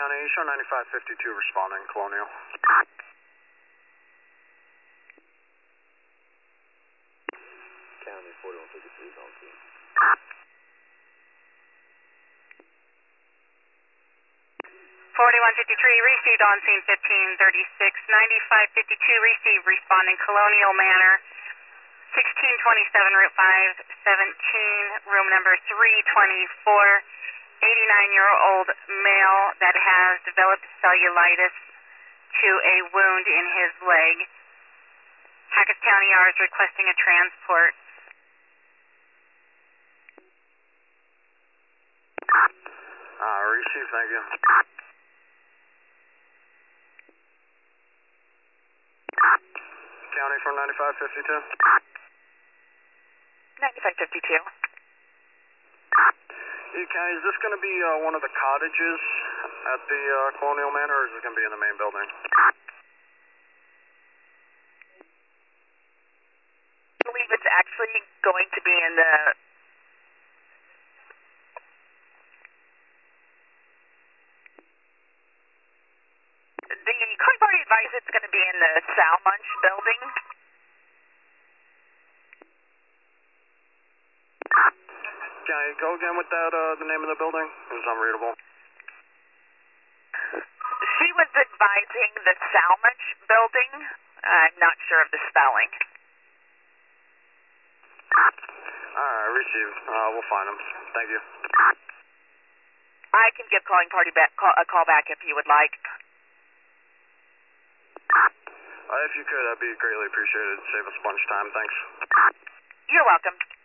County, show 9552 responding, Colonial. County 4153 is on scene. 4153 received on scene 1536, 9552 received responding Colonial Manor, 1627 Route 517, room number 324, 89-year-old male that has developed cellulitis to a wound in his leg. Hackett's County R is requesting a transport. Receive, thank you. County from 9552. 9552. County, is this going to be one of the cottages at the Colonial Manor, or is it going to be in the main building? I believe it's actually going to be in the... The Coin Party advised it's going to be in the Sal Munch building. County, go again with that, the name of the building? It was unreadable. She was advising the Sal Munch building. I'm not sure of the spelling. Received. We'll find them. Thank you. I can give Calling Party a call back if you would like. If you could, that'd be greatly appreciated. Save us a bunch of time. Thanks. You're welcome.